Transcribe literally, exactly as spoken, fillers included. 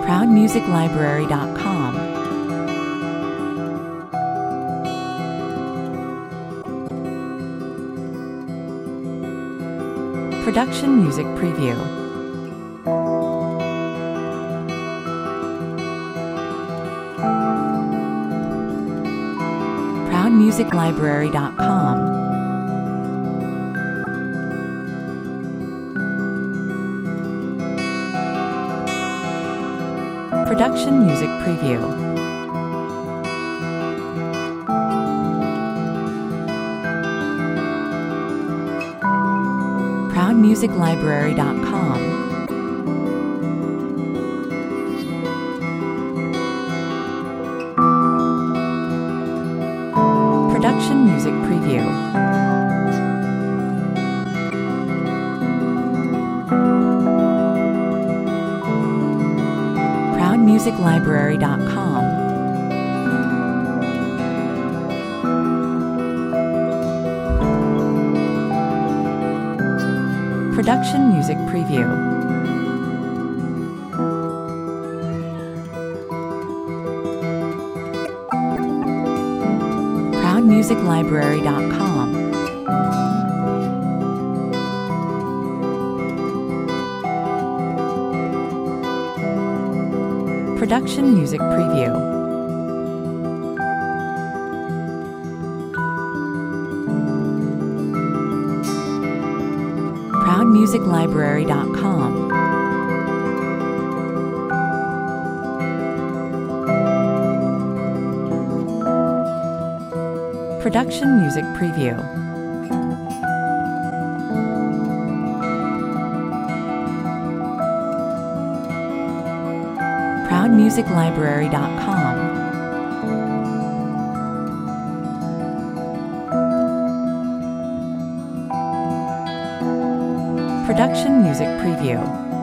proud music library dot com. Production Music Preview. proud music library dot com. Production Music Preview. proud music library dot com. Production Music Preview. proud music library dot com. Production Music Preview. proud music library dot com. Production Music Preview. proud music library dot com. Production Music Preview. proud music library dot com. Production Music Preview.